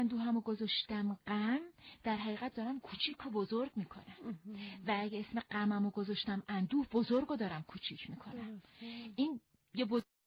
اندوهمو گذاشتم غم، در حقیقت دارم کوچیک و بزرگ میکنم. و اگه اسم غممو گذاشتم اندوه، بزرگو دارم کوچیک میکنم. این یه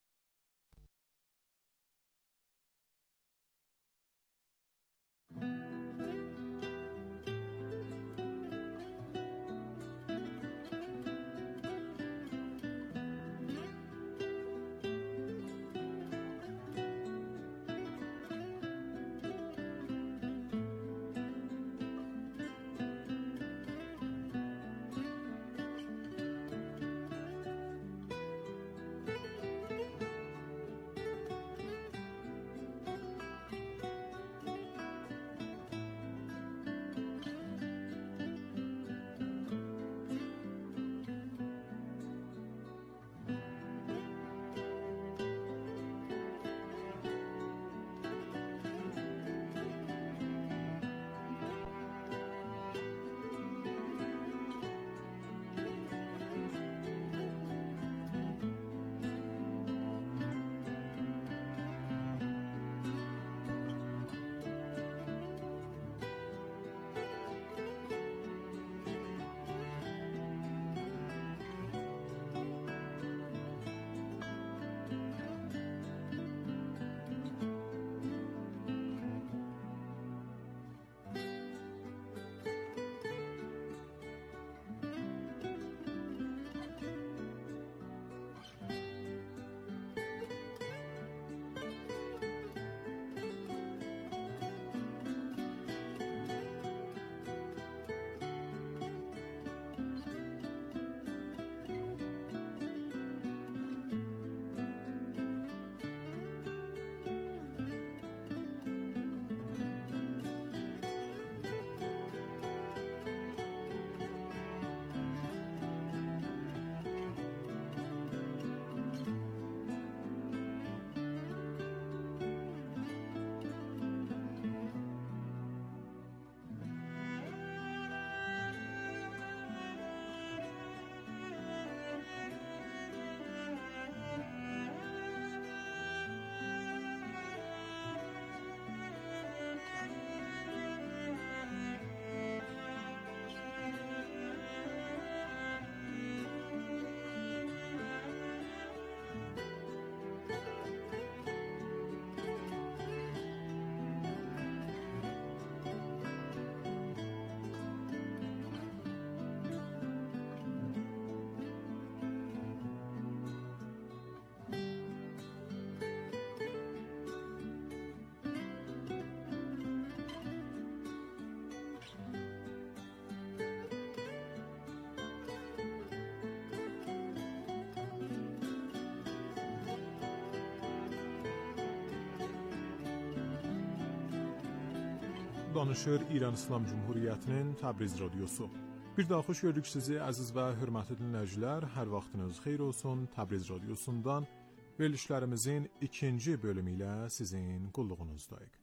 Danışır İran İslam Cumhuriyyətinin Təbriz Radiosu. Bir daha xoş gördük sizi əziz və hörmətli dinləyicilər. Hər vaxtınız xeyir olsun. Təbriz Radiosundan verilişlərimizin ikinci bölümü ilə sizin qulluğunuzdayıq.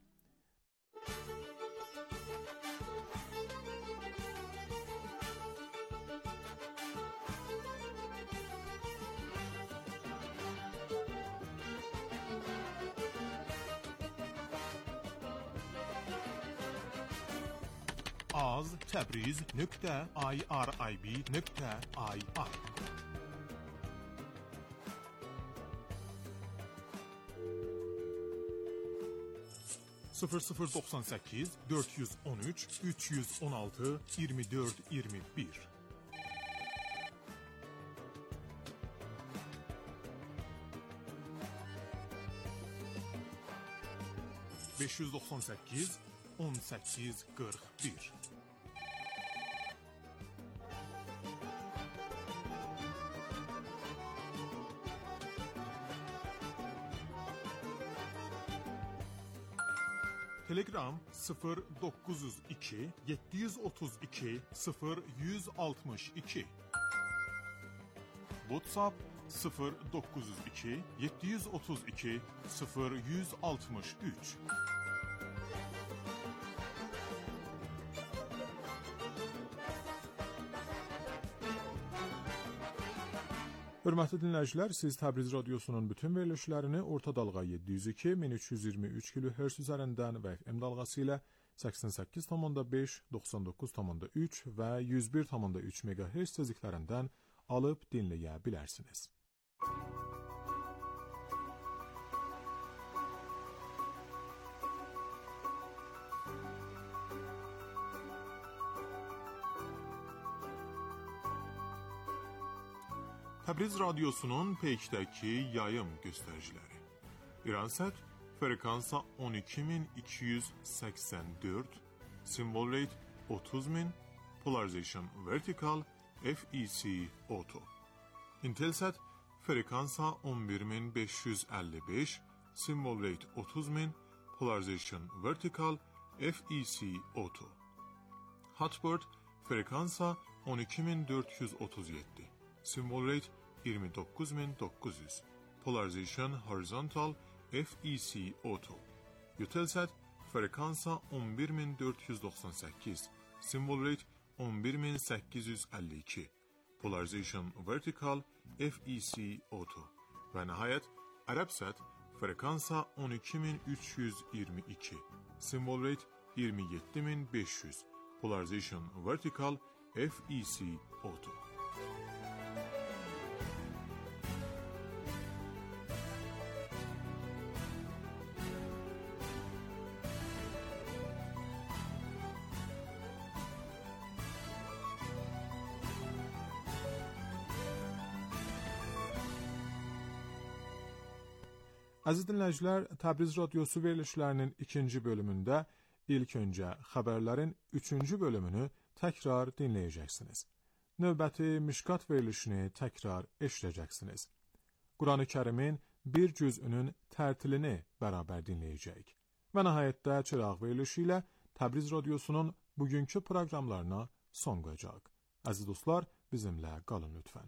az.tabriz.irib.ir 0098 413 316 24 21 598 18 41 Telegram 0902 732 0162 WhatsApp 0902 732 0163 Hörmətli dinləyicilər, siz Təbriz Radiosunun bütün verilişlərini orta dalğa 702 1323 kHz üzərindən və FM dalğası ilə 88,5, 99,3 və 101,3 MHz tezliklərindən alıb dinləyə bilərsiniz. Təbriz Radiosunun peykdəki yayım göstəriciləri. İransat frekansa 12284, symbol rate 30000, polarization vertical, FEC auto. Intelsat frekansa 11555, symbol rate 30000, polarization vertical, FEC auto. Hotbird frekansa 12437, symbol rate 29900, polarization horizontal, FEC auto. Eutelsat frekansa 11498, symbol rate 11852, polarization vertical, FEC auto. Və nəhayət Arabsat frekansa 12322, symbol rate 27500, polarization vertical, FEC auto. Əziz dinləyicilər, Təbriz Radiosu verilişlərinin ikinci bölümündə ilk öncə xəbərlərin üçüncü bölümünü təkrar dinləyəcəksiniz. Növbəti Mişkat verilişini təkrar eşidəcəksiniz. Quran-ı Kərimin bir cüzünün tərtilini bərabər dinləyəcəyik. Və nəhayətdə çıraq verilişi ilə Təbriz Radiosunun bugünkü proqramlarına son qoyacaq. Əziz dostlar, bizimlə qalın lütfən.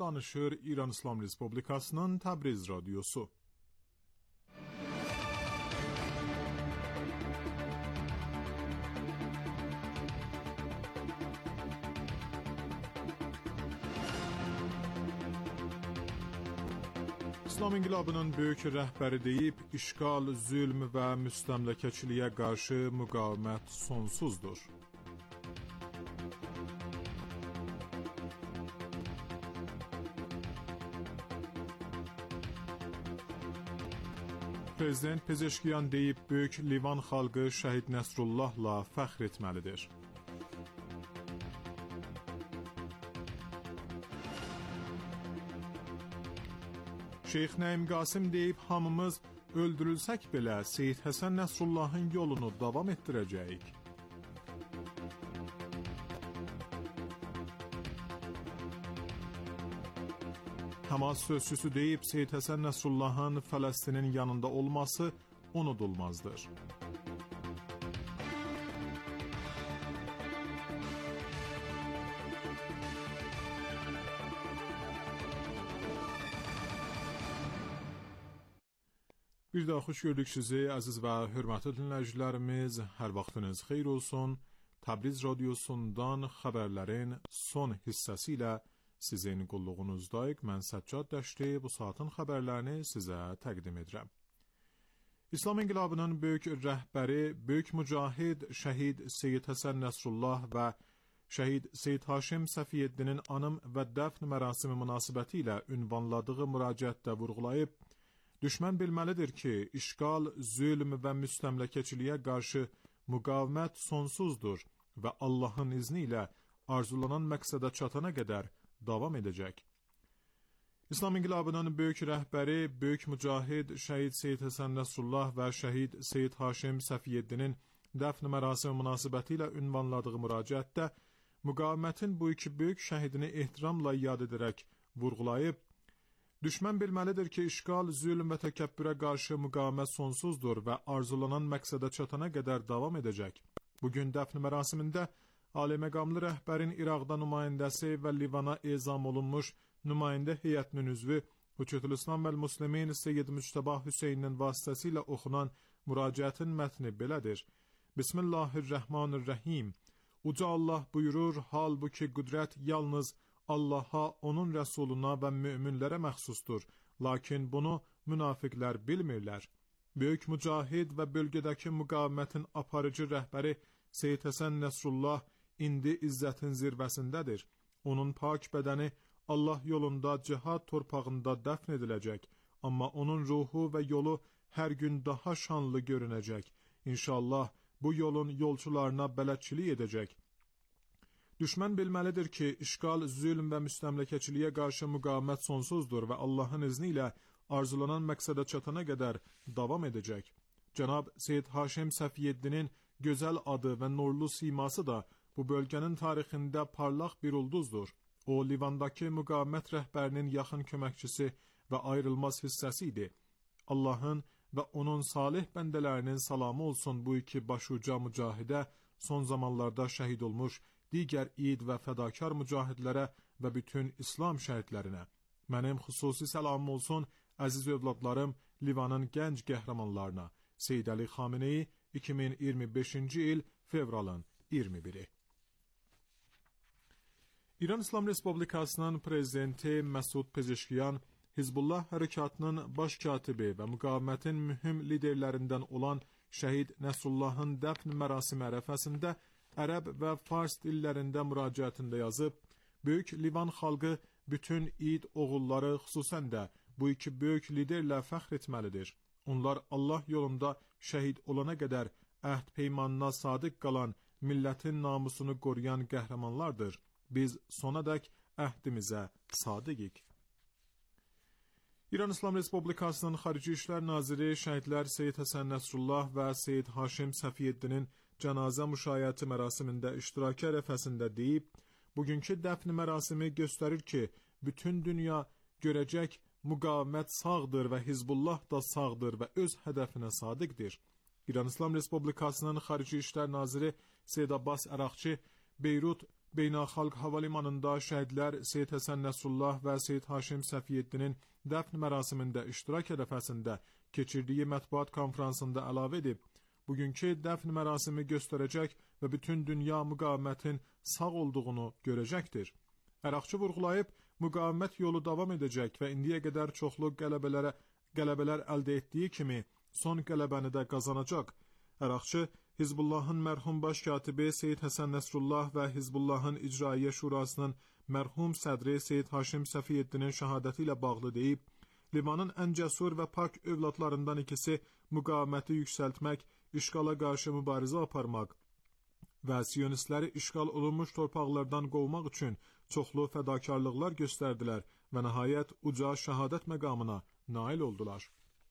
danışır İran İslam Respublikasının Təbriz Radyosu. İslam İnqilabının böyük rəhbəri deyib, işğal, zülm və müstəmləkəçiliyə qarşı müqavimət sonsuzdur. Prezident Pezeşkiyan deyib, böyük Livan xalqı Şəhid Nəsrullahla fəxr etməlidir. Şeyx Nəim Qasım deyib, hamımız öldürülsək belə Seyid Həsən Nəsrullahın yolunu davam etdirəcəyik. Həmas sözçüsü deyib, Seyid Həsən Nəsrullahın Fələstinin yanında olması unudulmazdır. Bir daha xoş gördük sizi, əziz və hörmətli dinləyicilərimiz. Hər vaxtınız xeyir olsun. Təbriz Radyosundan xəbərlərin son hissəsi ilə sizin qulluğunuzdayıq. Mən Səccad Dəşti bu saatin xəbərlərini sizə təqdim edirəm. İslam İnqilabının böyük rəhbəri, böyük mücahid Şəhid Seyid Həsən Nəsrullah və Şəhid Seyid Haşim Səfiyyəddinin anım və dəfn mərasimi münasibəti ilə ünvanladığı müraciətdə vurğulayıb, düşmən bilməlidir ki, işğal, zülm və müstəmləkəçiliyə qarşı müqavimət sonsuzdur və Allahın izni ilə arzulanan məqsədə çatana qədər davam edəcək. İslam İnqilabının böyük rəhbəri, böyük mücahid Şəhid Seyid Həsən Nəsrullah və Şəhid Seyid Haşim Səfiyyəddinin dəfn mərasimi münasibəti ilə ünvanladığı müraciətdə müqavimətin bu iki böyük şəhidini ehtiramla yad edərək vurğulayıb, düşmən bilməlidir ki, işğal, zülm və təkəbbürə qarşı müqavimət sonsuzdur və arzulanan məqsədə çatana qədər davam edəcək. Bugün dəfn mərasimində aliməqamlı rəhbərin İraqda nümayəndəsi və Livana ezam olunmuş nümayəndə heyətinin üzvü Hüccətülislam vəl Müslimin Seyyid Müctəba Hüseynin vasitəsilə oxunan müraciətin mətni belədir. Bismillahirrahmanirrahim. Uca Allah buyurur, halbuki qüdrət yalnız Allaha, onun rəsuluna və müminlərə məxsusdur, lakin bunu münafiqlər bilmirlər. Böyük mücahid və bölgədəki müqavimətin aparıcı rəhbəri Seyid Həsən Nəsrullah indi izzətin zirvəsindədir. Onun pak bədəni Allah yolunda cihad torpağında dəfn ediləcək, amma onun ruhu və yolu hər gün daha şanlı görünəcək. İnşallah bu yolun yolçularına bələdçilik edəcək. Düşmən bilməlidir ki, işğal, zülm və müstəmləkəçiliyə qarşı müqavimət sonsuzdur və Allahın izni ilə arzulanan məqsədə çatana qədər davam edəcək. Cənab Seyid Haşim Səfiyyəddinin gözəl adı və nurlu siması da bu bölgənin tarixində parlaq bir ulduzdur. O, Livandakı müqavimət rəhbərinin yaxın köməkçisi və ayrılmaz hissəsi idi. Allahın və onun salih bəndələrinin salamı olsun bu iki başuca mücahidə, son zamanlarda şəhid olmuş digər id və fədakar mücahidlərə və bütün İslam şəhidlərinə. Mənim xüsusi səlamım olsun əziz övladlarım Livanın gənc qəhrəmanlarına. Seyyid Əli Xameneyi 2025-ci il fevralın 21-i. İran İslam Respublikasının prezidenti Məsud Pezeşkiyan, Hizbullah hərəkatının baş katibi və müqavimətin mühüm liderlərindən olan Şəhid Nəsrullahın dəfn mərasimi ərəfəsində ərəb və fars dillərində müraciətində yazıb, böyük Livan xalqı bütün id oğulları xüsusən də bu iki böyük liderlə fəxr etməlidir. Onlar Allah yolunda şəhid olana qədər əhd peymanına sadiq qalan, millətin namusunu qoruyan qəhrəmanlardır. Biz sonadək əhdimizə sadiqik. İran İslam Respublikasının Xarici İşlər Naziri şəhidlər Seyid Həsən Nəsrullah və Seyid Haşim Səfiyyəddinin cənazə müşayiəti mərasimində iştirakı ərəfəsində deyib, bugünkü dəfn mərasimi göstərir ki, bütün dünya görəcək müqavimət sağdır və Hizbullah da sağdır və öz hədəfinə sadiqdir. İran İslam Respublikasının Xarici İşlər Naziri Seyyid Abbas Əraqçı Beyrut Beynəlxalq Hava Limanında şəhidlər Seyid Həsən Nəsrullah və Seyid Haşim Səfiyyəddinin dəfn mərasimində iştirak edəfəsində keçirdiyi mətbuat konferansında əlavə edib, bugünkü dəfn mərasimi göstərəcək və bütün dünya müqavimətin sağ olduğunu görəcəkdir. Əraqçı vurğulayıb, müqavimət yolu davam edəcək və indiyə qədər çoxlu qələbələr əldə etdiyi kimi son qələbəni də qazanacaq. Əraqçı, Hizbullahın mərhum baş katibi Seyid Həsən Nəsrullah və Hizbullahın İcraiyyə Şurasının mərhum sədri Seyid Haşim Səfiyyəddinin şəhadəti ilə bağlı deyib, limanın ən cəsur və pak övladlarından ikisi müqaviməti yüksəltmək, işğala qarşı mübarizə aparmaq və siyonistləri işğal olunmuş torpaqlardan qovmaq üçün çoxlu fədakarlıqlar göstərdilər və nəhayət uca şəhadət məqamına nail oldular.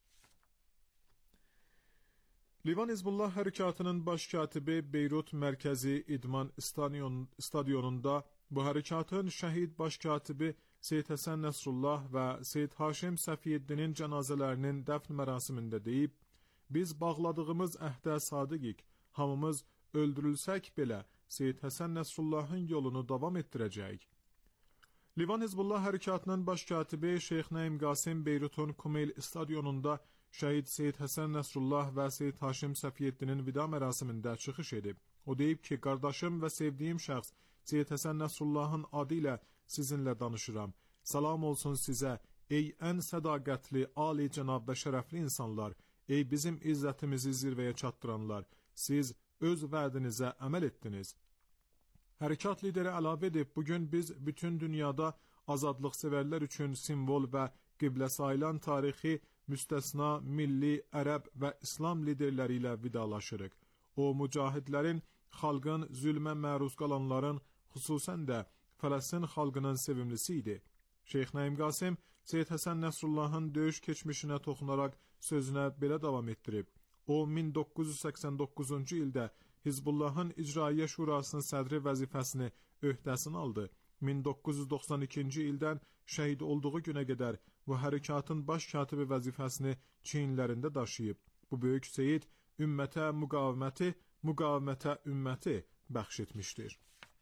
Livan Hizbullah Hərəkatının baş katibi Beyrut Mərkəzi İdman stadionunda bu hərəkatın şəhid baş katibi Seyid Həsən Nəsrullah və Seyid Haşim Səfiyyəddinin cənazələrinin dəfn mərasimində deyib, biz bağladığımız əhdə sadiqik, hamımız öldürülsək belə Seyid Həsən Nəsrullahın yolunu davam etdirəcəyik. Livan Hizbullah Hərəkatının baş katibi Şeyx Nəim Qasim Beyrutun Kumeyl stadionunda şəhid Seyid Həsən Nəsrullah və Seyid Haşim Səfiyyəddinin vida mərasimində çıxış edib. O deyib ki, qardaşım və sevdiyim şəxs Seyid Həsən Nəsrullahın adı ilə sizinlə danışıram. Salam olsun sizə, ey ən sədaqətli, ali cənab və şərəfli insanlar, ey bizim izzətimizi zirvəyə çatdıranlar, siz öz vədinizə əməl etdiniz. Hərəkat lideri əlavə edib, bugün biz bütün dünyada azadlıq sevərlər üçün simvol və qiblə sayılan tarixi, müstəsna, milli, ərəb və İslam liderləri ilə vidalaşırıq. O, mücahidlərin, xalqın, zülmə məruz qalanların, xüsusən də Fələstin xalqının sevimlisi idi. Şeyx Nəim Qasim, Seyid Həsən Nəsrullahın döyüş keçmişinə toxunaraq sözünə belə davam etdirib. O, 1989-cu ildə Hizbullahın İcraiyyə Şurasının sədri vəzifəsini öhdəsinə aldı. 1992-ci ildən şəhid olduğu günə qədər bu hərəkatın baş katibi vəzifəsini çiyinlərində daşıyıb. Bu böyük seyid ümmətə müqaviməti, müqavimətə ümməti bəxş etmişdir.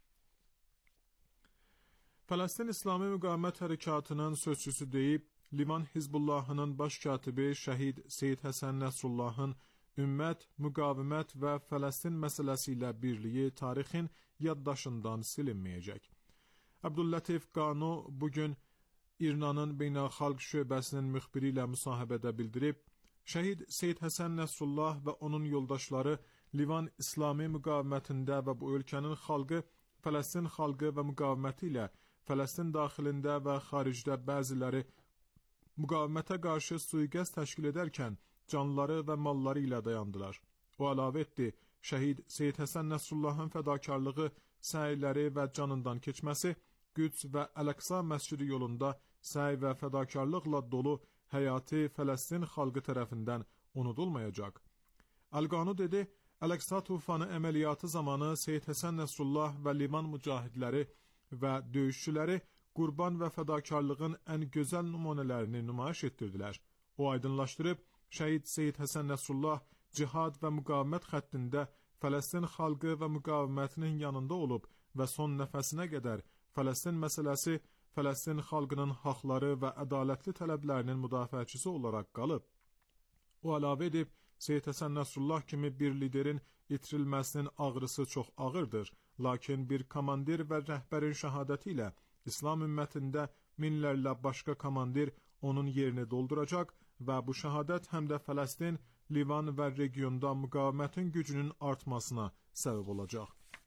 Fələstin İslami Müqavimət Hərəkatının sözçüsü deyib, Livan Hizbullahının baş katibi şəhid Seyid Həsən Nəsrullahın ümmət, müqavimət və Fələstin məsələsi ilə birliyi tarixin yaddaşından silinməyəcək. Abdüllatif Qanu bugün İranın Beynəlxalq şöbəsinin müxbiri ilə müsahibədə bildirib, şəhid Seyid Həsən Nəsrullah və onun yoldaşları Livan İslami müqavimətində və bu ölkənin xalqı, Fələstin xalqı və müqaviməti ilə Fələstin daxilində və xaricdə bəziləri müqavimətə qarşı sui-qəsd təşkil edərkən canları və malları ilə dayandılar. O əlavə etdi, şəhid Seyid Həsən Nəsrullahın fədakarlığı, səyləri və canından keçməsi, Qüds və Əl-Əqsa məscidi yolunda səy və fədakarlıqla dolu həyatı Fələstin xalqı tərəfindən unudulmayacaq. Əl-Qanu dedi, Əl-Əqsa tufanı əməliyyatı zamanı Seyid Həsən Nəsrullah və Liman mücahidləri və döyüşçüləri qurban və fədakarlığın ən gözəl nümunələrini nümayiş etdirdilər. O aydınlaşdırıb, şəhid Seyid Həsən Nəsrullah cihad və müqavimət xəttində Fələstin xalqı və müqavimətinin yanında olub və son nəfəsinə qədər Fələstin məsələsi Fələstin xalqının haqları və ədalətli tələblərinin müdafiəçisi olaraq qalıb. O əlavə edib, Seyid Həsən Nəsrullah kimi bir liderin itirilməsinin ağrısı çox ağırdır, lakin bir komandir və rəhbərin şəhadəti ilə İslam ümmətində minlərlə başqa komandir onun yerini dolduracaq və bu şəhadət həm də Fələstin, Livan və regionda müqavimətin gücünün artmasına səbəb olacaq.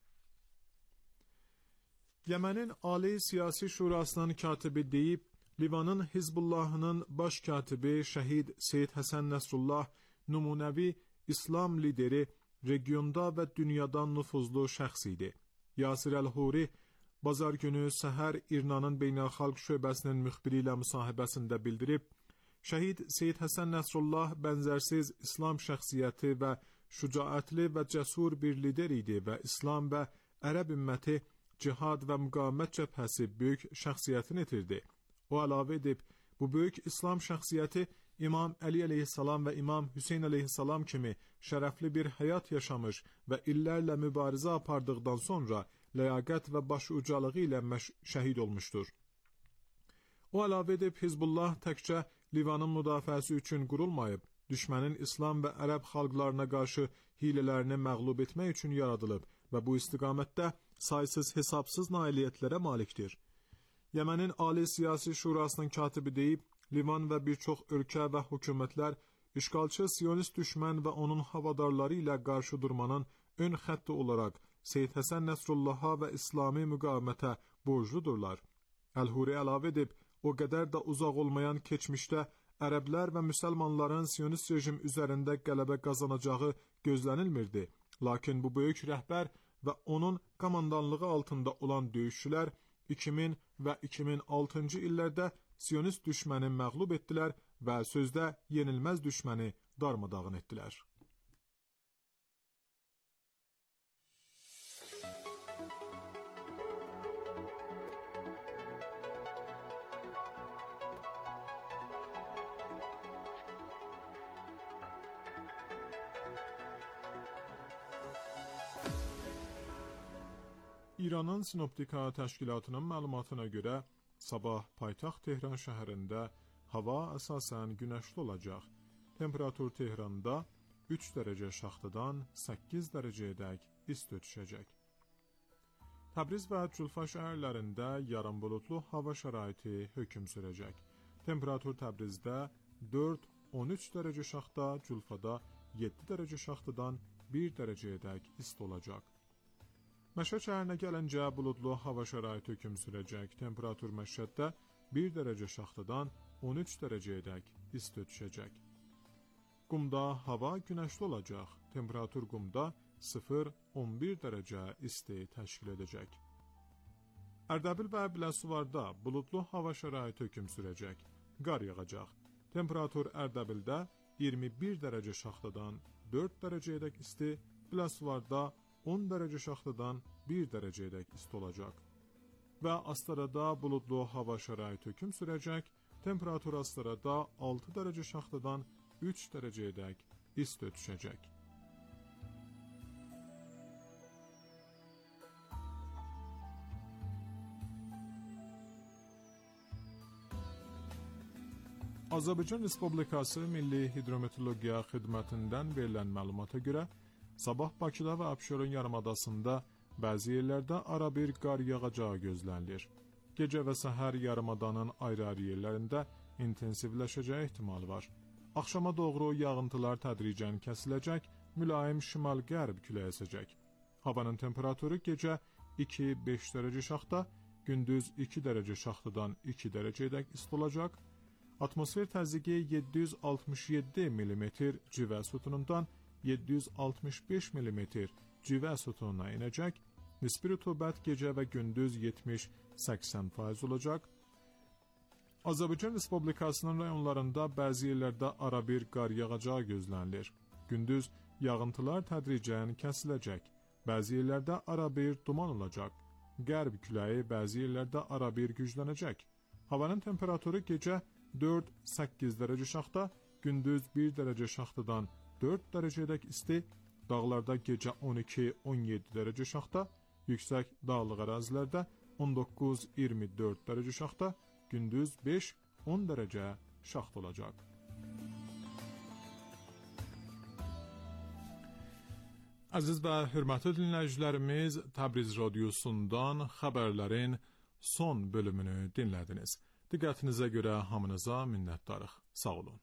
Yəmənin Ali Siyasi Şurasının katibi deyib, Livanın Hizbullahının baş katibi şəhid Seyid Həsən Nəsrullah nümunəvi İslam lideri, regionda və dünyada nüfuzlu şəxs idi. Yasir Əl-Huri bazar günü səhər İranın Beynəlxalq şöbəsinin müxbiri ilə müsahibəsində bildirib, şəhid Seyid Həsən Nəsrullah bənzərsiz İslam şəxsiyyəti və şücaətli və cəsur bir lider idi və İslam və Ərəb ümməti cihad və müqavimət cəbhəsi böyük şəxsiyyətini itirdi. O əlavə edib, bu böyük İslam şəxsiyyəti İmam Əli əleyhissalam və İmam Hüseyn əleyhissalam kimi şərəfli bir həyat yaşamış və illərlə mübarizə apardıqdan sonra ləyaqət və başucalığı ilə şəhid olmuşdur. O əlavə edib, Hizbullah təkcə Livanın müdafiəsi üçün qurulmayıb, düşmənin İslam və ərəb xalqlarına qarşı hilələrini məğlub etmək üçün yaradılıb və bu istiqamətdə saysız hesabsız nailiyyətlərə malikdir. Yəmənin Ali Siyasi Şurasının katibi deyib, Livan və bir çox ölkə və hökumətlər işğalçı Siyonist düşmən və onun havadarları ilə qarşı durmanın ön xətti olaraq Seyyid Həsən Nəsrullaha və İslami müqavimətə borcludurlar. Əl-Huri əlavə edib, o qədər də uzaq olmayan keçmişdə ərəblər və müsəlmanların Siyonist rejim üzərində qələbə qazanacağı gözlənilmirdi. Lakin bu böyük rəhbər və onun komandanlığı altında olan döyüşçülər 2000 və 2006-cı illərdə Siyonist düşməni məğlub etdilər və sözdə yenilməz düşməni darmadağın etdilər. İranın Sinoptika təşkilatının məlumatına görə, sabah paytaxt Tehran şəhərində hava əsasən günəşli olacaq. Temperatur Tehranda 3 dərəcə şaxtadan 8 dərəcəyədək isti düşəcək. Təbriz və Culfa şəhərlərində yarım bulutlu hava şəraiti hökm sürəcək. Temperatur Təbrizdə 4-13 dərəcə şaxta, Culfada 7 dərəcə şaxtadan 1 dərəcəyədək isti olacaq. Məşhəd şəhərinə gəlincə buludlu hava şəraiti hökm sürəcək. Temperatur Məşhəddə 1 dərəcə şaxtadan 13 dərəcəyədək isti düşəcək. Qumda hava günəşli olacaq. Temperatur Qumda 0-11 dərəcə isti təşkil edəcək. Ərdəbil və Biləsuvarda buludlu hava şəraiti hökm sürəcək. Qar yağacaq. Temperatur Ərdəbildə 21 dərəcə şaxtadan 4 dərəcəyədək isti, Biləsuvarda 10 dərəcə şaxtadan 1 dərəcəyədək isti olacaq. Və Astarada buludlu hava şəraiti hökm sürəcək. Temperatur Astarada 6 dərəcə şaxtadan 3 dərəcəyədək isti düşəcək. Azərbaycan Respublikası Milli Hidrometeorologiya Xidmətindən verilən məlumata görə, sabah Bakıda və Abşeron yarımadasında bəzi yerlərdə arabir qar yağacağı gözlənilir. Gecə və səhər yarımadanın ayrı-ayrı yerlərində intensivləşəcəyi ehtimalı var. Axşama doğru yağıntılar tədricən kəsiləcək, mülayim şimal-qərb küləyi əsəcək. Havanın temperaturu gecə 2-5 dərəcə şaxta, gündüz 2 dərəcə şaxtadan 2 dərəcəyədək isti olacaq. Atmosfer təzyiqi 767 mm civə sütunundan 765 mm civə sütununa inəcək. Nisbi rütubət gecə və gündüz 70-80% olacaq. Azərbaycan Respublikasının rayonlarında bəzi yerlərdə arabir qar yağacağı gözlənilir. Gündüz yağıntılar tədricən kəsiləcək. Bəzi yerlərdə arabir duman olacaq. Qərb küləyi bəzi yerlərdə arabir güclənəcək. Havanın temperaturu gecə 4-8 dərəcə şaxta, gündüz 1 dərəcə şaxtadan 4 dərəcədək isti, dağlarda gecə 12-17 dərəcə şaxta, yüksək dağlıq ərazilərdə 19-24 dərəcə şaxta, gündüz 5-10 dərəcə şaxta olacaq. Əziz və hörmətli dinləyicilərimiz, Təbriz radiosundan xəbərlərin son bölümünü dinlədiniz. Diqqətinizə görə hamınıza minnətdarıq. Sağ olun.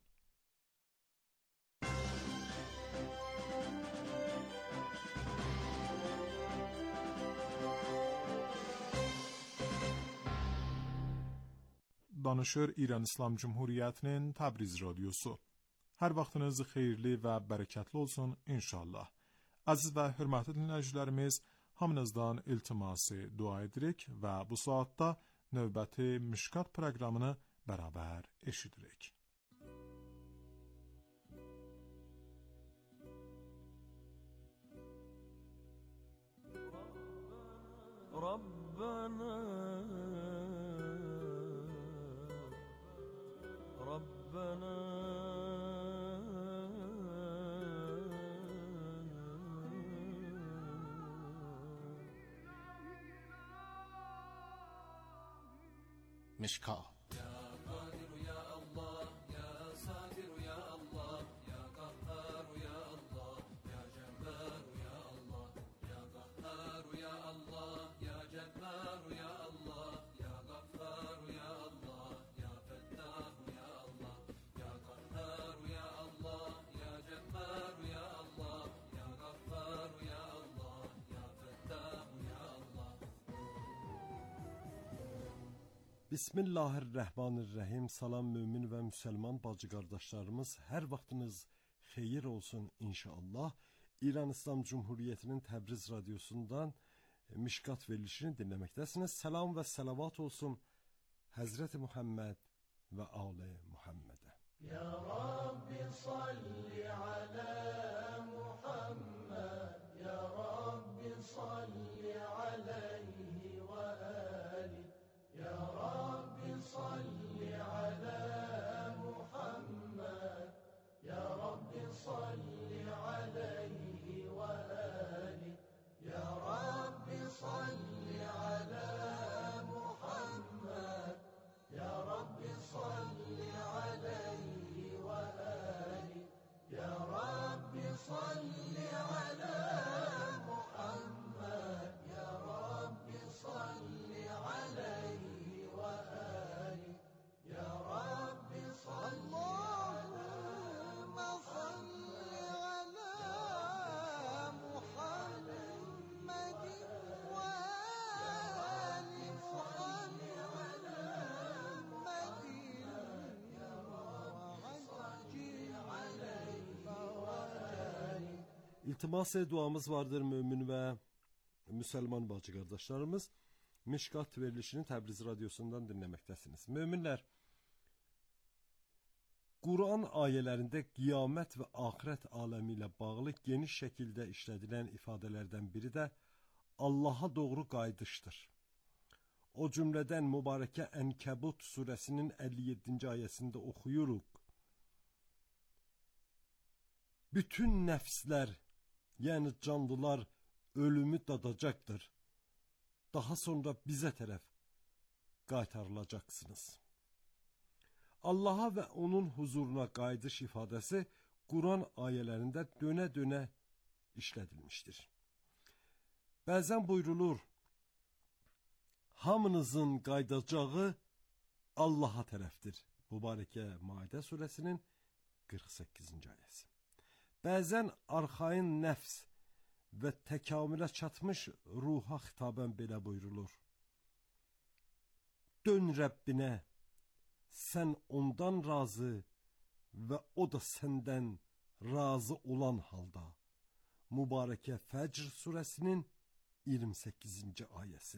Danışır İran İslam Cumhuriyyətinin Təbriz radiosu. Hər vaxtınız xeyirli və bərəkətli olsun inşallah. Əziz və hörmətli dinləyicilərimiz, hamınızdan iltiması dua edirik və bu saatda növbəti Mişkat proqramını bərabər eşidirik. Rabbana مشکات. Bismillahirrahmanirrahim. Salam mümin və müsəlman bacı qardaşlarımız, hər vaxtınız xeyir olsun inşallah. İran İslam Cumhuriyyətinin Təbriz radiosundan Mişkat verilişini dinləməkdəsiniz. Salam və salavat olsun Həzrəti Muhammed və Ali Muhammedə. Ya Rabbi salli ala Muhammed, Ya Rabbi salli alayhi və ali. Ya Rabbi salli ala Muhammed, Ya Rabbi salli alayhi və ali. Ya Rabbi salli ala Muhammed, Ya Rabbi salli alayhi və ali. Ya Rabbi salli ala Muhammed, Ya Rabbi salli alayhi və ali. Ya Rabbi salli Allahümme salli ala Muhammedin və ali Muhammed İltimas duamız vardır mümin və müsəlman bacı qardaşlarımız. Mişkat verilişini Təbriz radiosundan dinləməkdəsiniz. Möminlər, Quran ayələrində qiyamət və axirət aləmi ilə bağlı geniş şəkildə işlədilən ifadələrdən biri də Allaha doğru qayıdışdır. O cümlədən mübarəkə Ənkəbut surəsinin 57-ci ayəsində oxuyuruq. Bütün nəfslər, yəni canlılar ölümü dadacaqdır. Daha sonra bizə tərəf qaytarılacaqsınız. Allaha və onun huzuruna qayıdış ifadəsi Quran ayələrində dönə-dönə işlədilmişdir. Bəzən buyurulur, hamınızın qayıdacağı Allaha tərəfdir. Mübarəkə Maidə surəsinin 48-ci ayəsi. Bəzən arxain nəfs və təkamülə çatmış ruha xitabən belə buyurulur. Dön Rəbbinə, sən ondan razı və o da səndən razı olan halda. Mübarəkə Fəcr surəsinin 28-ci ayəsi.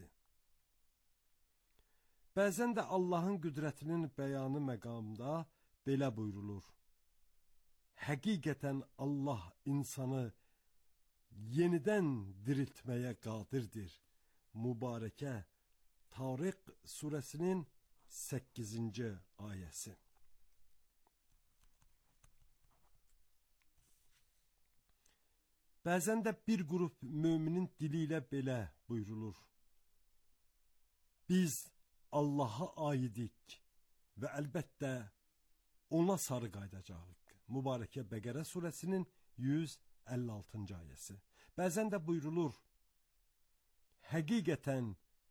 Bəzən də Allahın qüdrətinin bəyanı məqamında belə buyurulur. Həqiqətən Allah insanı yenidən diriltməyə qadirdir. Mübarəkə Tariq surəsinin 8-ci ayəsi. Bəzən də bir qrup müminin dili ilə belə buyurulur. Biz Allaha aidik və əlbəttə ona sarı qayıdacağıq. Mübarəkə Bəqərə surəsinin 156-cı ayəsi. Bəzən də buyurulur, həqiqətən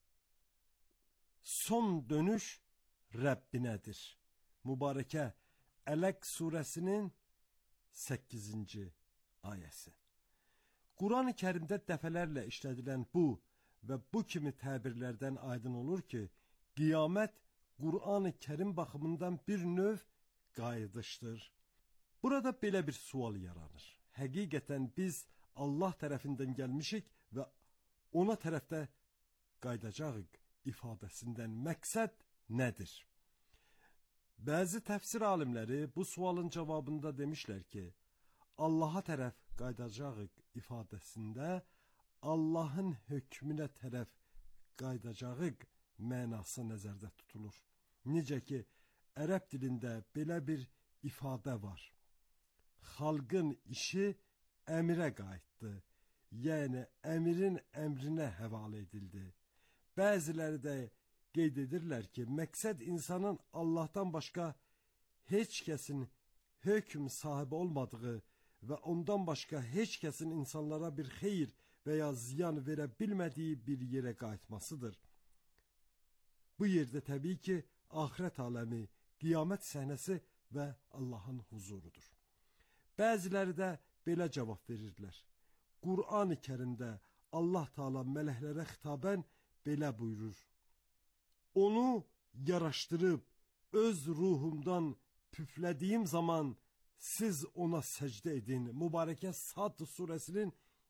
son dönüş Rəbbinədir. Mübarəkə Ələq surəsinin 8-ci ayəsi. Quran-ı Kərimdə dəfələrlə işlədilən bu və bu kimi təbirlərdən aydın olur ki, qiyamət Quran-ı Kərim baxımından bir növ qayıdışdır. Burada belə bir sual yaranır. Həqiqətən biz Allah tərəfindən gəlmişik və ona tərəfdə qayıdacağıq ifadəsindən məqsəd nədir? Bəzi təfsir alimləri bu sualın cavabında demişlər ki, Allaha tərəf qayıdacağıq ifadəsində Allahın hökmünə tərəf qayıdacağıq mənası nəzərdə tutulur. Necə ki, ərəb dilində belə bir ifadə var. Xalqın işi əmirə qayıtdı, yəni əmirin əmrinə həvalə edildi. Bəziləri də qeyd edirlər ki, məqsəd insanın Allahdan başqa heç kəsin hökm sahibi olmadığı və ondan başqa heç kəsin insanlara bir xeyir və ya ziyan verə bilmədiyi bir yerə qayıtmasıdır. Bu yerdə təbii ki, axirət aləmi, qiyamət səhnəsi və Allahın huzurudur. Bəziləri də belə cavab verirlər. Qur'an-ı Kərimdə Allah Teala mələklərə xitabən belə buyurur. Onu yaraşdırıb öz ruhumdan püflədiyim zaman siz ona səcdə edin. Mübarəkə Sad surəsinin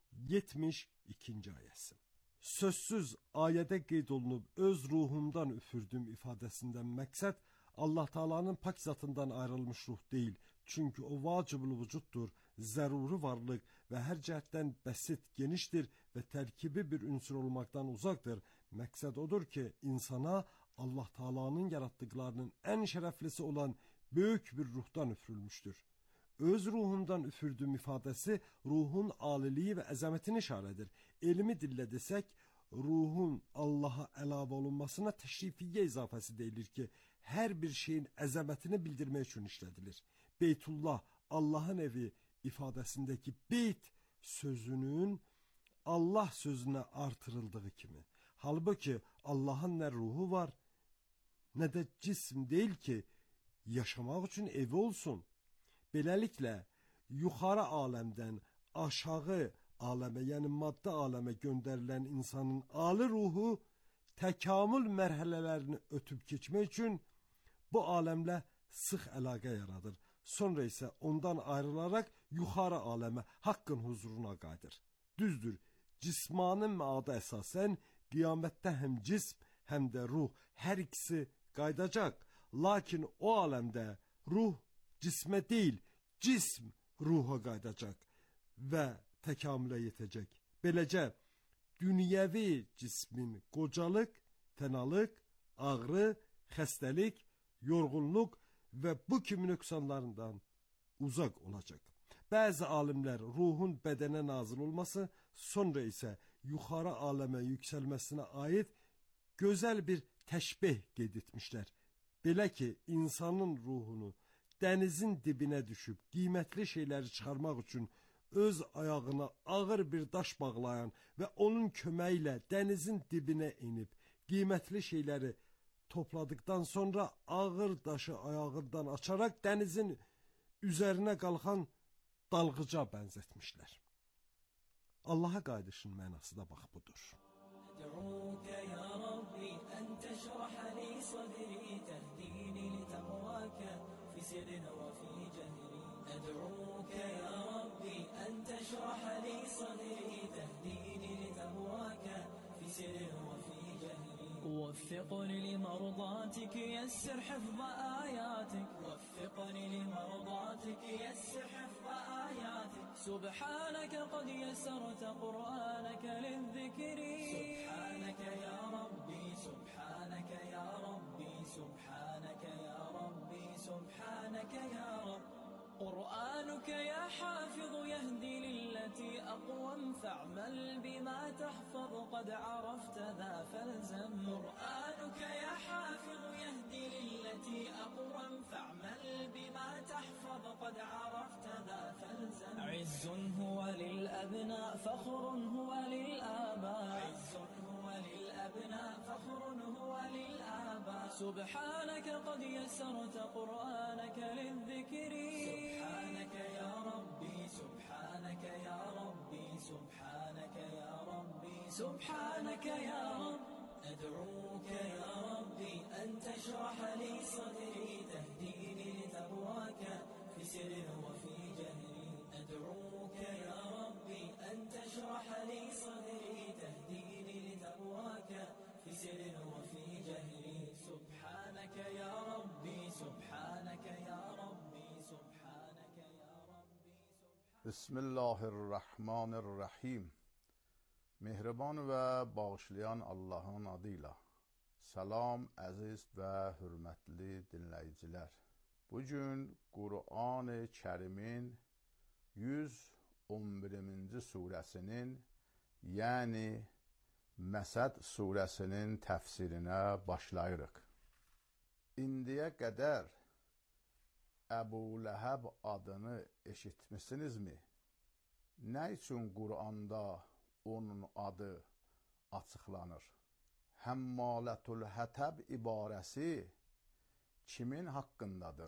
72-ci ayəsi. Sözsüz ayədə qeyd olunub öz ruhumdan üfürdüm ifadəsindən məqsəd Allah Taala'nın pak zatından ayrılmış ruh deyil. Çünki o vacibül vücuddur, zəruri varlıq və hər cəhətdən bəsit, genişdir və tərkibi bir ünsur olmaqdan uzaqdır. Məqsəd odur ki, insana Allah Taala'nın yaratdıqlarının ən şərəflisi olan böyük bir ruhdan üfürülmüşdür. Öz ruhundan üfürdüm ifadəsi ruhun aliliyi və əzəmətini işarədir. Elmi dillə desək, ruhun Allaha əlavə olunmasına təşrifiyyə izafəsi deyilir ki, hər bir şeyin əzəmətini bildirmək üçün işlədilir. Beytullah, Allahın evi ifadəsindəki beyt sözünün Allah sözünə artırıldığı kimi. Halbuki Allahın nə ruhu var, nə də cism deyil ki, yaşamaq üçün evi olsun. Beləliklə, yuxarı aləmdən aşağı aləmə, yəni maddə aləmə göndərilən insanın ali ruhu təkamül mərhələlərini ötüb keçmək üçün bu aləmlə sıx əlaqə yaradır. Sonra isə ondan ayrılaraq yuxarı aləmə, haqqın huzuruna qayıdır. Düzdür, cismanın məada əsasən qiyamətdə həm cism, həm də ruh hər ikisi qayıdacaq. Lakin o aləmdə ruh cismə deyil, cism ruha qayıdacaq və təkamülə yetəcək. Beləcə, dünyəvi cismin qocalıq, fənalıq, ağrı, xəstəlik, yorğunluq və bu kimi nöqsanlarından uzaq olacaq. Bəzi alimlər ruhun bədənə nazil olması, sonra isə yuxarı aləmə yüksəlməsinə aid gözəl bir təşbih qeyd etmişlər. Belə ki, insanın ruhunu dənizin dibinə düşüb qiymətli şeyləri çıxarmaq üçün öz ayağına ağır bir daş bağlayan və onun köməyi ilə dənizin dibinə enib qiymətli şeyləri topladıktan sonra ağır daşı ayağından açaraq dənizin üzərinə qalxan dalğıca bənzətmişlər. Allah'a qayıdışın mənası da bax budur. أدعوك يا ربي أن تشرح لي صدري تهديني لتقواك في سر وفي جهري أدعوك يا ربي أن تشرح لي صدري تهديني لتقواك في سر وفي جهري وفقني لمرضاتك يسر حفظ آياتك وفقني لمرضاتك يسر حفظ آياتك سبحانك قد يسرت قرآنك للذكر سبحانك يا ربي سبحانك يا ربي سبحانك يا ربي سبحانك يا رب قرآنك يا حافظ يهدي للتي أقوم فاعمل بما تحفظ قد عرفت ذا فالزم قرآنك يا حافظ يهدي للتي أقوم فاعمل بما تحفظ قد عرفت ذا فالزم عز هو للأبناء فخر هو للآباء عز هو للأبناء فخر هو للآباء سبحانك قد يسرت قرآنك للذكر سبحانك يا ربي سبحانك يا ربي سبحانك يا ربي سبحانك يا رب أدعوك يا ربي أن تشرح لي صدري تهديني لتقواك في سر وفي جهري أدعوك يا ربي أن تشرح لي صدري تهديني لتقواك في سر وفي جهري سبحانك يا ربي سبحانك يا ربي سبحانك يا ربي بسم الله الرحمن الرحیم. مهربان و bağışlayan Allahın adıyla. Salam əziz və hörmətli dinləyicilər. Bugün Qur'an-ı Kərimin 111-ci surəsinin, yəni Məsəd surəsinin təfsirinə başlayırıq. İndiyə qədər Əbu Ləhəb adını eşitmisinizmi? Nə üçün Quranda onun adı açıqlanır? Həmmalətül Hətəb ibarəsi kimin haqqındadır?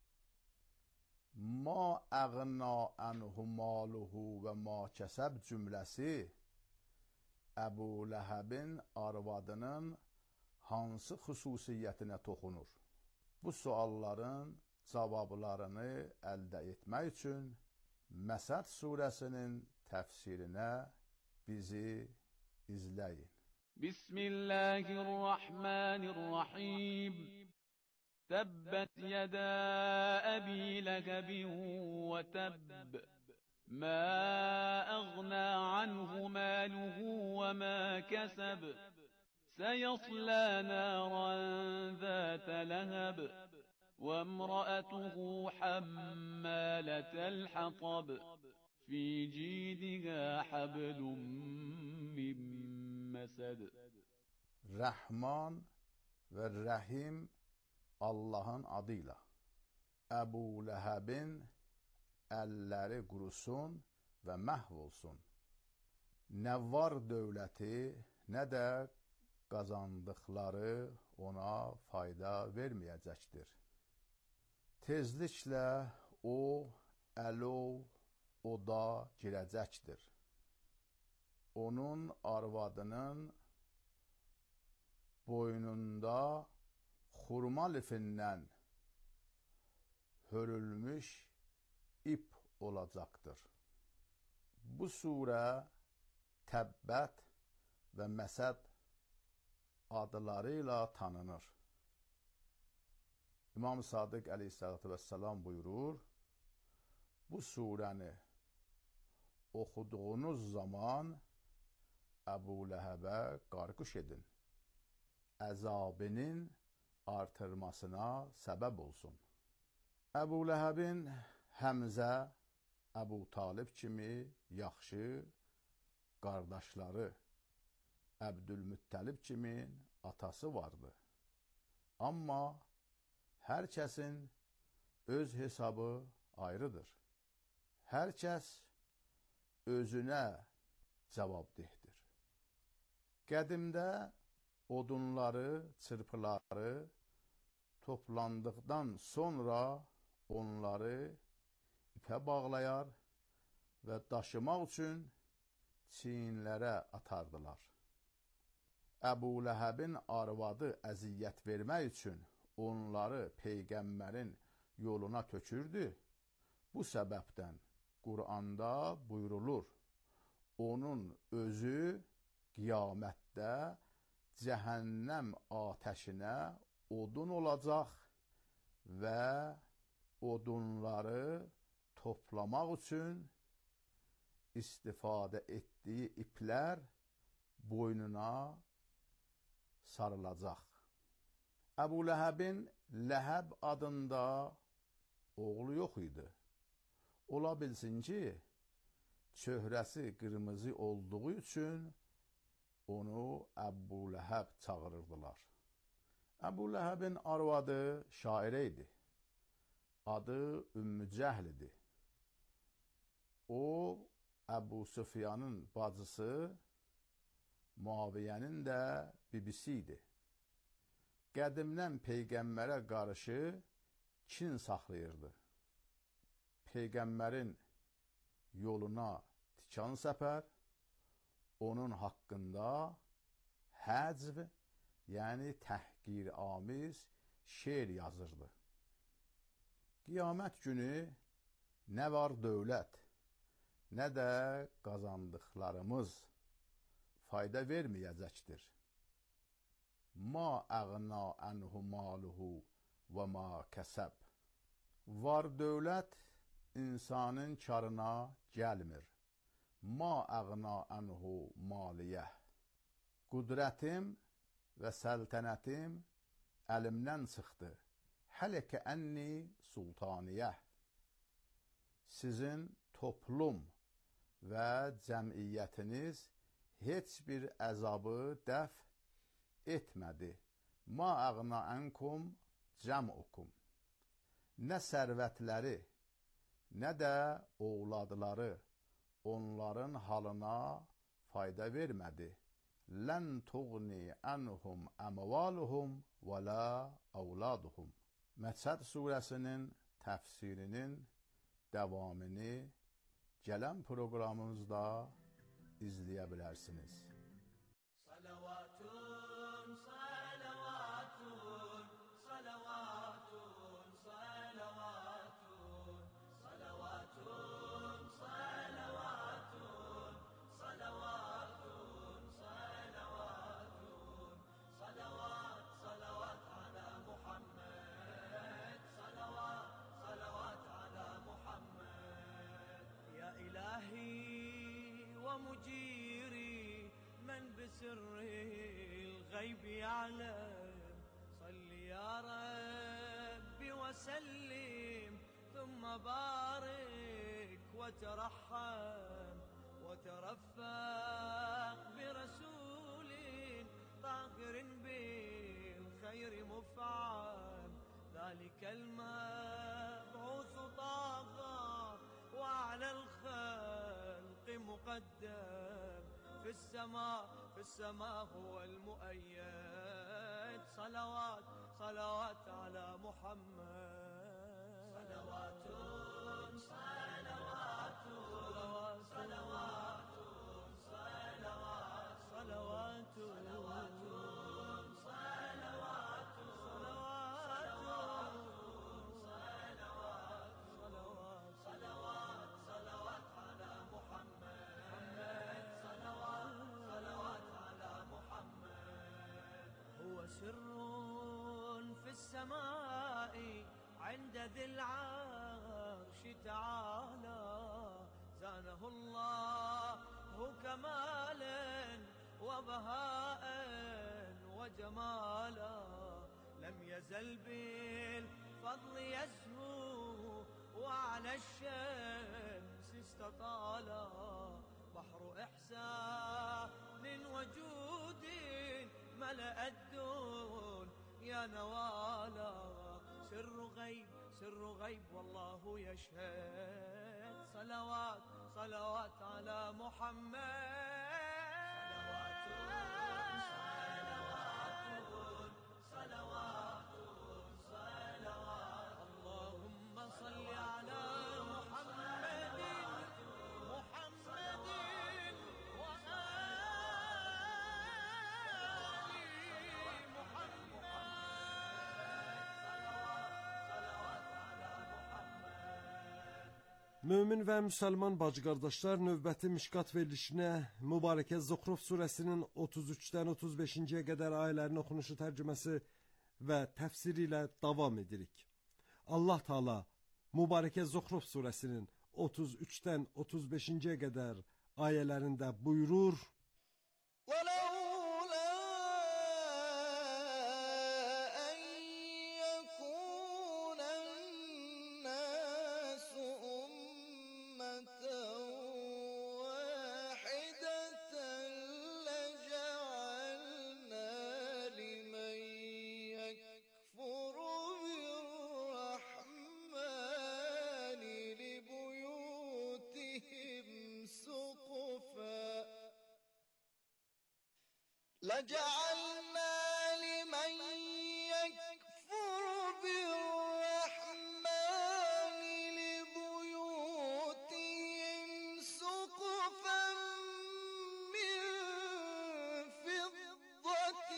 Ma əğna ənhu maluhu və ma kəsəb cümləsi Əbu Ləhəbin arvadının hansı xüsusiyyətinə toxunur? Bu sualların cavablarını əldə etmək üçün Məsəd surəsinin təfsirinə bizi izləyin. Bismillahirrahmanirrahim. Təbbət yədə əbi ləhəbin və təbb. ما أغنى عنه ماله وما كسب سيصلى نارا ذات لهب وامرأته حمالة الحطب في جيدها حبل من مسد. Rəhman və Rəhim Allahın adıyla. Əbu Ləhəbin əlləri qurusun və məhv olsun. Nə var dövləti, nə də qazandıqları ona fayda verməyəcəkdir. Tezliklə o, əlov, oda girəcəkdir. Onun arvadının boynunda xurma lifindən hörülmüş ip olacaqdır. Bu surə Təbbət və Məsəd adları ilə tanınır. İmam Sadiq əleyhissalatu vesselam buyurur, bu surəni oxuduğunuz zaman Əbu Ləhəbə qarqış edin. Əzabinin artırmasına səbəb olsun. Əbu Ləhəbin Həmzə, Əbu Talib kimi yaxşı qardaşları, Əbdülmüttəlib kimi atası vardı. Amma hər kəsin öz hesabı ayrıdır. Hər kəs özünə cavabdehdir. Qədimdə odunları, çırpıları toplandıqdan sonra onları ipə bağlayar və daşımaq üçün çiyinlərə atardılar. Əbu Ləhəbin arvadı əziyyət vermək üçün onları Peyğəmbərin yoluna tökürdü. Bu səbəbdən Quranda buyurulur, onun özü qiyamətdə cəhənnəm atəşinə odun olacaq və odunları toplamaq üçün istifadə etdiyi iplər boynuna sarılacaq. Əbu Ləhəbin Ləhəb adında oğlu yox idi. Ola bilsin ki, çöhrəsi qırmızı olduğu üçün onu Əbu Ləhəb çağırırdılar. Əbu Ləhəbin arvadı şairə idi. Adı Ümmü Cəhl idi. O, Əbu Süfyanın bacısı, Muaviyyənin də bibisi idi. Qədimdən Peyğəmbərə qarşı kin saxlayırdı. Peyğəmbərin yoluna tikan səpər, onun haqqında həcv, yəni təhqiramiz şeir yazırdı. Qiyamət günü nə var dövlət, nə də qazandıqlarımız fayda verməyəcəkdir. Ma əğna ənhu maluhu və ma kəsəb. Var dövlət insanın karına gəlmir. Ma əğna ənhu maliyəh. Qudrətim və səltənətim əlimdən çıxdı. Hələ ki ənni sultaniyəh. Sizin toplum və cəmiyyətiniz heç bir əzabı dəf etmədi. Ma əğna ənkum cəm'ukum. Nə sərvətləri, nə də oğladları onların halına fayda vermədi. Lən tuğni ənhum əmvaluhum və la əvladuhum. Məsəd surəsinin təfsirinin davamını gələn proqramımızda izləyə bilərsiniz. Salavatun, salavatun, salavatun, salavatun, salavatun, salavatun, salavatun, salavatun, salavat, salavat ala Muhammed, salavat, salavat ala Muhammed. Ya ilahi wa mujiri من بسر الغيب يعلم صل يا ربي وسلم ثم بارك وترحم وترفق برسول طاهر بالخير مفعم ذلك المبعوث طه وعلى الخلق مقدم في السماء هو المؤيد صلوات صلوات على محمد صلوات صلوات صلوات صلوات صلوات صلوات صلوات صلوات صلوات على محمد صلوات على محمد. هو سر في السماء عند ذي العرش تعالى زانه الله كمالا وبهاء وجمالا لم يزل بالفضل يزهو وعلى الشمس استطالا بحر إحسان وجود ملأ الدون يا نوالا سر غيب والله يشهد صلوات صلوات على محمد صلوات اللهم صل على محمد Mömin və müsəlman bacı-qardaşlar, növbəti Mişqat verilişinə Mübarəkə Zuxruf surəsinin 33-dən 35-ciyə qədər ayələrin oxunuşu, tərcüməsi və təfsiri ilə davam edirik. Allah Taala Mübarəkə Zuxruf surəsinin 33-dən 35-ciyə qədər ayələrində buyurur: لجعلنا لمن يكفر بالرحمن لبيوتهم سقفا من فضة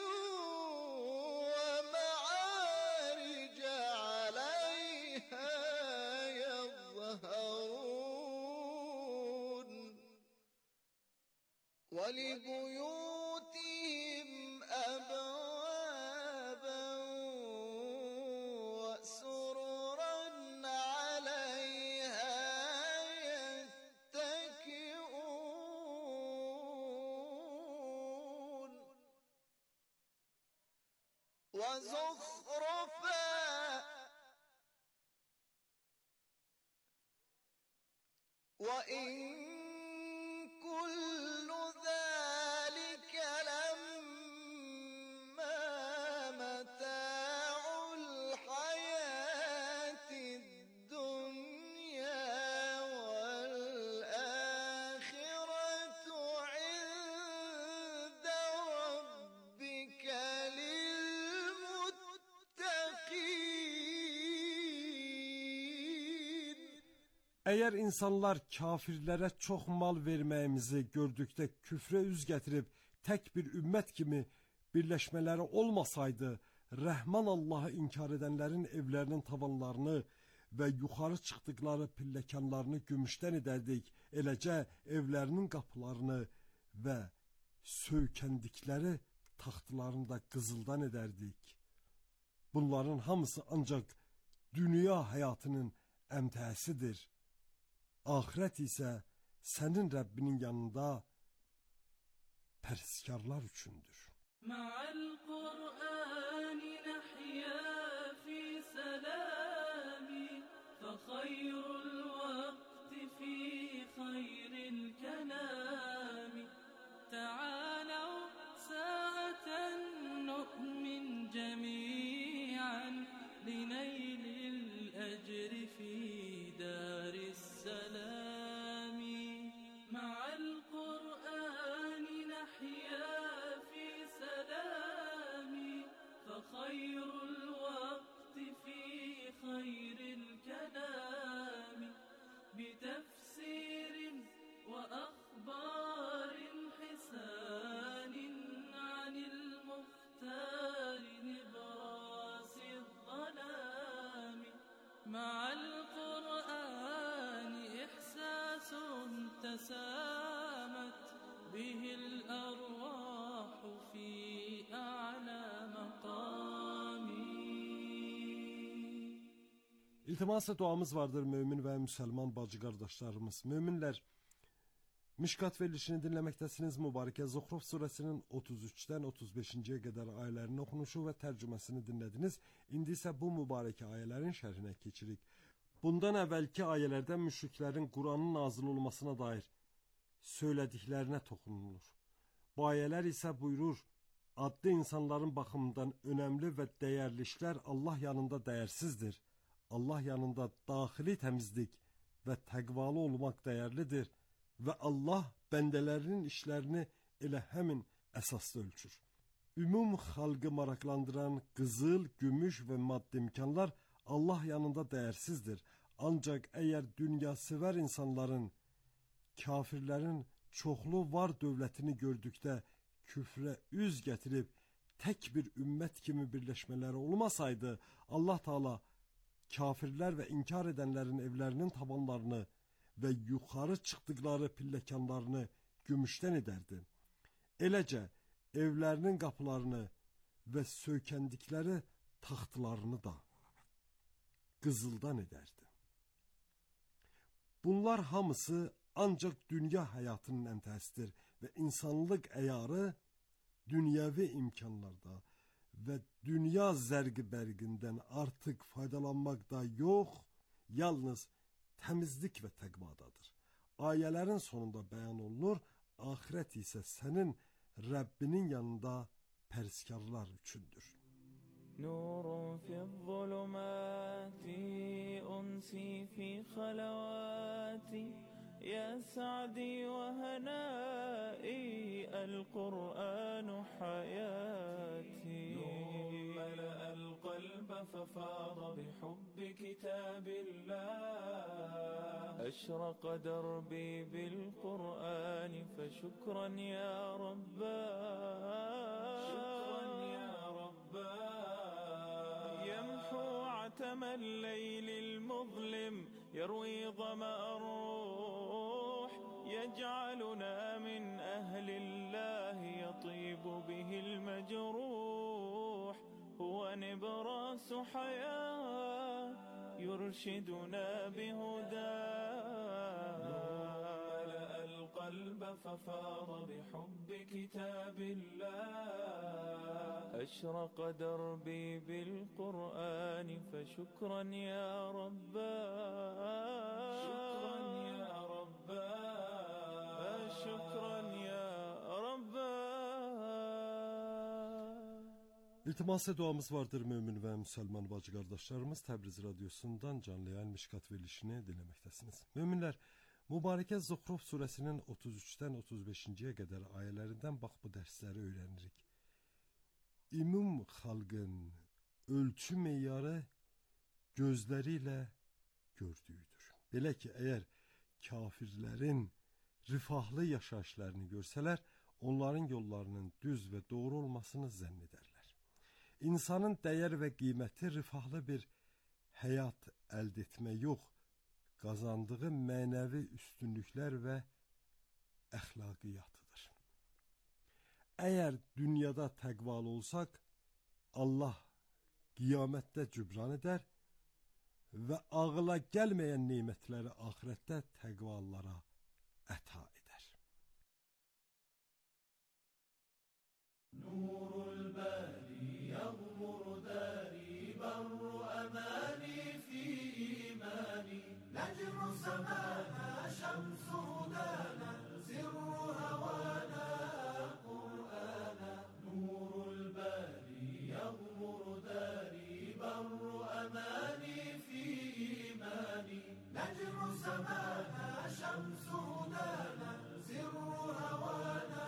ومعارج عليها يظهرون ولبيوتهم أبوابا وسررا عليها يتكئون وزخرفا وإن كل ذلك Əgər insanlar kafirlərə çox mal verməyimizi gördükdə küfrə üz gətirib tək bir ümmət kimi birləşmələri olmasaydı, Rəhman Allahı inkar edənlərin evlərinin tavanlarını və yuxarı çıxdıqları pilləkənlərini gümüşdən edərdik, eləcə evlərinin qapılarını və söykəndikləri taxtlarını da qızıldan edərdik. Bunların hamısı ancaq dünya həyatının əmtəhəsidir. Ahirət isə sənin Rəbbinin yanında pərhizkarlar üçündür. Ma'al Qur'ani nahya fi salami fa khayrul waqti fi khayril kalami ta'alaw sa'atan nu'min jami'an linaylil ajri fi daris salam ma'al Qur'ani nahya fi salami fa khayrul waqti fi khayril kalami bitafsir wa akhbarin hisanin 'anil mukhtar nibras الظلام مع القرآن إحساس تسامت به الأرواح في أعلى مقام. İltimas duamız vardır mümin və müsəlman bacı qardaşlarımız. Müminlər, Mişkat verilişini dinləməkdəsiniz. Mübarəkə Zuhruf surəsinin 33-dən 35-ciyə qədər ayələrini oxunuşu və tərcüməsini dinlədiniz. İndi isə bu mübarəkə ayələrin şərhinə keçirik. Bundan əvvəlki ayələrdə müşriklərin Quranın nazil olmasına dair söylədiklərinə toxunulur. Bu ayələr isə buyurur, adlı insanların baxımından önəmli və dəyərli işlər Allah yanında dəyərsizdir. Allah yanında daxili təmizlik və təqvalı olmaq dəyərlidir. Və Allah bəndələrinin işlərini elə həmin əsasda ölçür. Ümum xalqı maraqlandıran qızıl, gümüş və maddi imkanlar Allah yanında dəyərsizdir. Ancaq əgər dünyasevər insanların, kafirlərin çoxlu var dövlətini gördükdə küfrə üz gətirib tək bir ümmət kimi birləşmələri olmasaydı, Allah Taala kafirlər və inkar edənlərin evlərinin tavanlarını və yuxarı çıxdıqları pilləkənlərini gümüşdən edərdi. Eləcə, evlərinin qapılarını və söykəndikləri taxtlarını da qızıldan edərdi. Bunlar hamısı ancaq dünya həyatının əmtəhəsidir və insanlıq əyarı dünyəvi imkanlarda və dünya zərqi-bərqindən artıq faydalanmaqda yox, yalnız təmizlik və təqvadadır. Ayələrin sonunda bəyan olunur, ahirət isə sənin Rəbbinin yanında pərhizkarlar üçündür. نور في الظلمات أنسي في خلواتي يا سعدي وهنائي القرآن حياتي نور ملأ القلب ففاض بحب كتاب الله أشرق دربي بالقرآن فشكرا يا رباه شكرا يا رباه يمحو عتم الليل المظلم يروي ظمأ الروح يجعلنا من أهل الله يطيب به المجروح هو نبراس حياة يرشدنا بهداه ملأ القلب ففاض بحب كتاب الله أشرق دربي بالقرآن فشكرا يا رباه شكرا يا رباه شكرا يا رباه. İltimas duamız vardır mümin və müsəlman bacı qardaşlarımız. Təbriz radiosundan canlı yayın Mişkat verilişini dinləməkdəsiniz. Müminlər, Mübarəkə Zuhruf surəsinin 33-dən 35-ciyə qədər ayələrindən bax bu dərsləri öyrənirik. Ümum xalqın ölçü meyarı gözləri ilə gördüyüdür. Belə ki, əgər kafirlərin rifahlı yaşayışlarını görsələr, onların yollarının düz və doğru olmasını zənn edərlər. İnsanın dəyər və qiyməti rifahlı bir həyat əldə etmək yox, qazandığı mənəvi üstünlüklər və əxlaqiyatıdır. Əgər dünyada təqvalı olsaq, Allah qiyamətdə cübran edər və ağıla gəlməyən nemətləri axirətdə təqvalılara əta edər. Nurul bari yağmur dari barru amani fi imani necmu semana şemsu dana sirru havana Kur'ana Nurul bari yağmur dari barru amani fi imani necmu semana şemsu dana sirru havana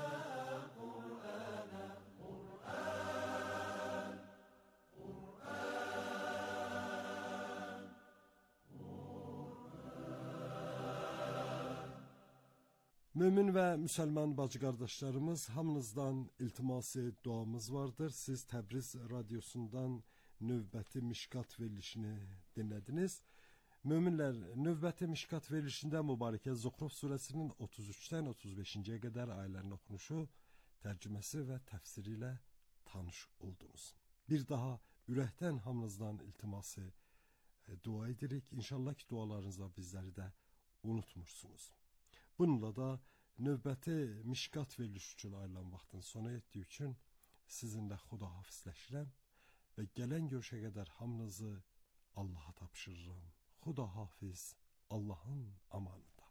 Mömin və müsəlman bacı qardaşlarımız, hamınızdan iltiması duamız vardır. Siz Təbriz radiosundan növbəti Mişkat verilişini dinlədiniz. Möminlər, növbəti Mişkat verilişində mübarəkə Zuhruf surəsinin 33-dən 35-ciyə qədər ayələrin oxunuşu, tərcüməsi və təfsiri ilə tanış oldunuz. Bir daha ürəkdən hamınızdan iltiması dua edirik. İnşallah ki, dualarınızla bizləri də unutmursunuz. Bununla da növbəti Mişkat veriliş üçün ayrılan vaxtın sona etdiyi üçün sizinlə xudahafizləşirəm və gələn görüşə qədər hamınızı Allaha tapşırıram. Xudahafiz, Allahın amanında.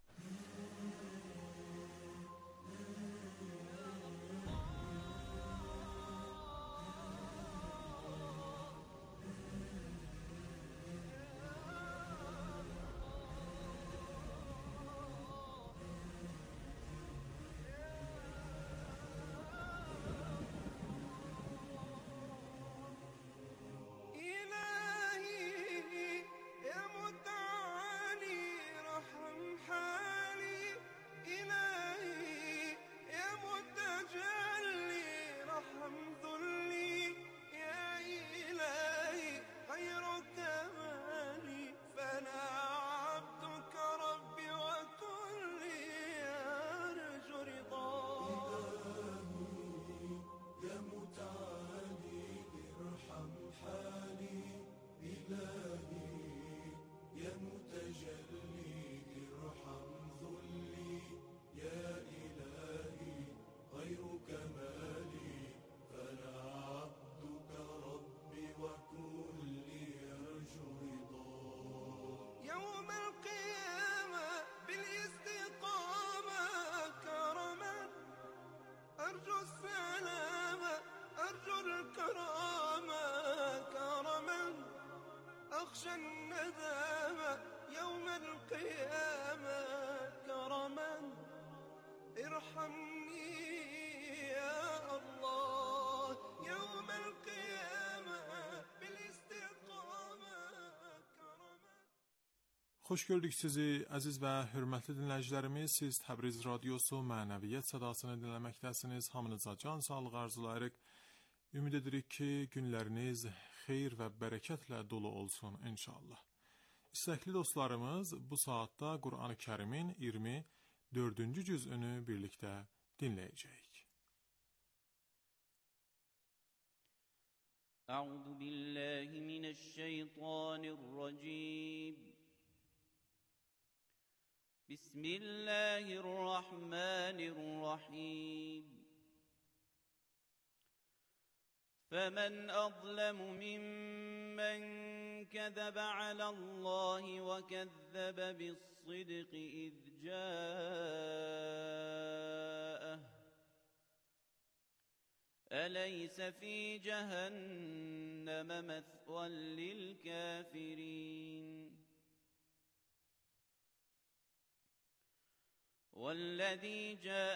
أخشى الندامة يوم القيامة كرما ارحمني يا الله يوم القيامة بالاستقامة كرما. Xoş gördük sizi əziz və hörmətli dinləyicilərimiz. Siz Təbriz radiosu mənəviyyət sədasını dinləməkdəsiniz. Hamınıza can sağlığı arzulayırıq. Ümid edirik ki, günləriniz xeyir və bərəkətlə dolu olsun inşallah. İstəkli dostlarımız, bu saatda Qur'an-ı Kərimin 24-cü cüzünü birlikdə dinləyəcəyik. Əuzu billahi mineşşeytanirracim. Bismillahirrahmanirrahim. فمن أظلم ممن كذب على الله وكذب بالصدق إذ جاءه أليس في جهنم مثوى للكافرين والذي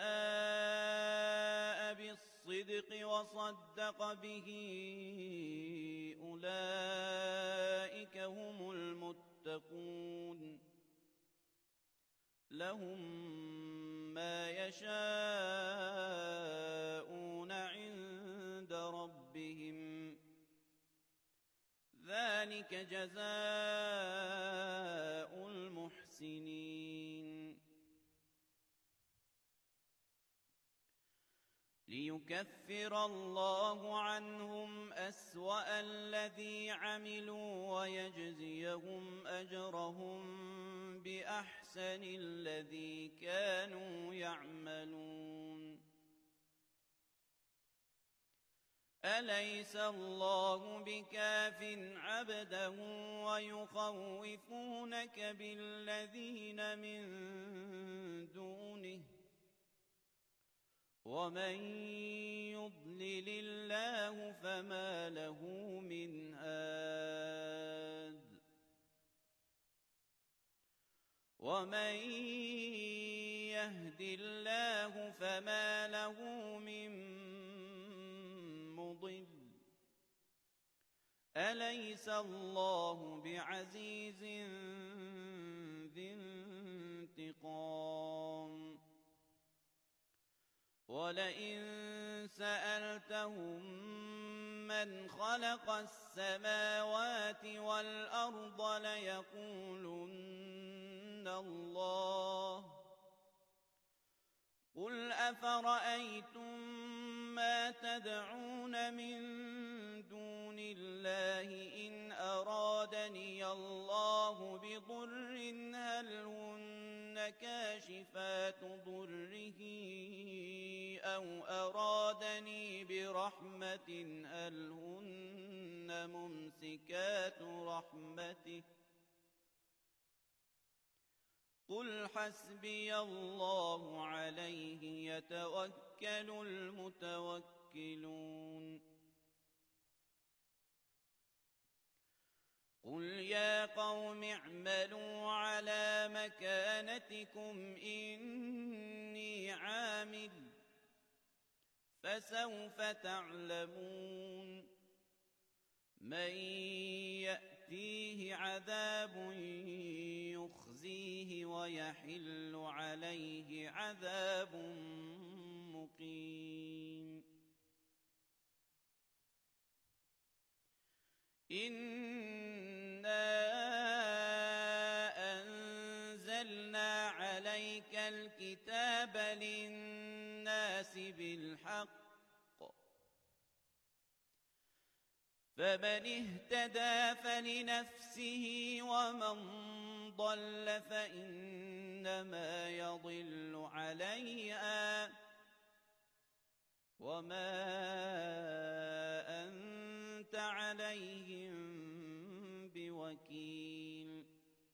جاء بالصدق وصدق به أولئك هم المتقون لهم ما يشاءون عند ربهم ذلك جزاء المحسنين ليكفر الله عنهم أسوأ الذي عملوا ويجزيهم أجرهم بأحسن الذي كانوا يعملون أليس الله بكاف عبده ويخوفونك بالذين من دونه ومن يضلل الله فما له من هاد ومن يهد الله فما له من مضل أليس الله بعزيز ذي انتقام ولئن سألتهم من خلق السماوات والأرض ليقولن الله قل أفرأيتم ما تدعون من دون الله إن أرادني الله بضر هل هن كاشفات ضره أو أرادني برحمة هل هن ممسكات رحمته قل حسبي الله عليه يتوكل المتوكلون قل يا قوم اعملوا على مكانتكم إني عامل فسوف تعلمون من يأتيه عذاب يخزيه ويحل عليه عذاب مقيم إنا أنزلنا عليك الكتاب للناس بالحق فمن اهتدى فلنفسه ومن ضل فإنما يضل عليها وما أنت عليهم بوكيل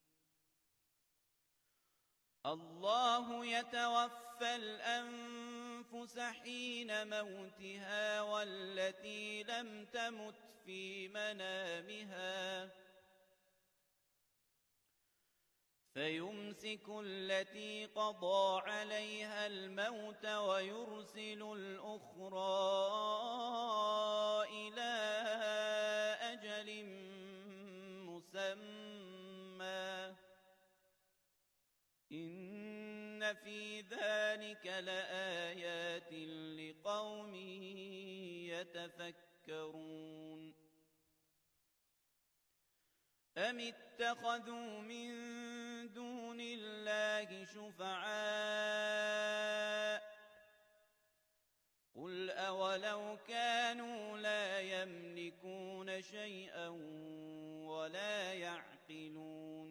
الله يتوفى الأنفس حين موتها والتي لم تمت في منامها فيمسك التي قضى عليها الموت ويرسل الأخرى إلى أجل مسمى إن في ذلك لآيات لقوم يتفكرون أم اتخذوا من دون الله شفعاء قل أولو كانوا لا يملكون شيئا ولا يعقلون